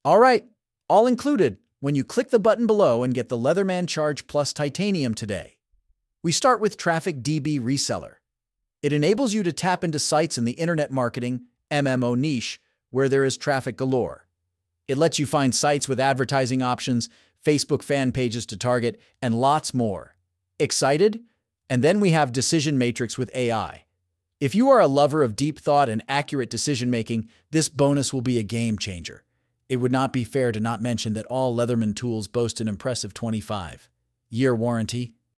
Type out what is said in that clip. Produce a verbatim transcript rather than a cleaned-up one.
All right, all included when you click the button below and get the Leatherman Charge Plus Titanium today. We start with Traffic D B Reseller. It enables you to tap into sites in the internet marketing M M O niche where there is traffic galore. It lets you find sites with advertising options, Facebook fan pages to target, and lots more. Excited? And then we have Decision Matrix with A I. If you are a lover of deep thought and accurate decision-making, this bonus will be a game changer. It would not be fair to not mention that all Leatherman tools boast an impressive twenty-five year warranty.